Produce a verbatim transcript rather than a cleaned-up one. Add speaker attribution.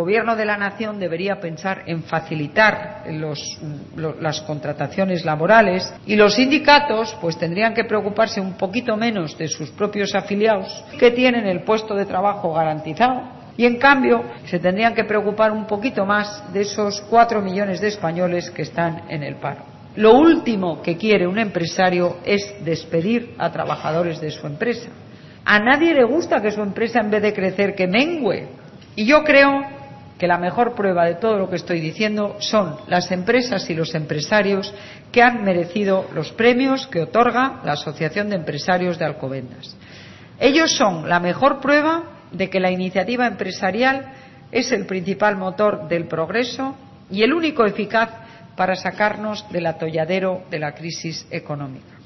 Speaker 1: Gobierno de la Nación debería pensar en facilitar los, los, las contrataciones laborales, y los sindicatos pues tendrían que preocuparse un poquito menos de sus propios afiliados, que tienen el puesto de trabajo garantizado, y en cambio se tendrían que preocupar un poquito más de esos cuatro millones de españoles que están en el paro. Lo último que quiere un empresario es despedir a trabajadores de su empresa. A nadie le gusta que su empresa, en vez de crecer, que mengüe. Y yo creo que la mejor prueba de todo lo que estoy diciendo son las empresas y los empresarios que han merecido los premios que otorga la Asociación de Empresarios de Alcobendas. Ellos son la mejor prueba de que la iniciativa empresarial es el principal motor del progreso y el único eficaz para sacarnos del atolladero de la crisis económica.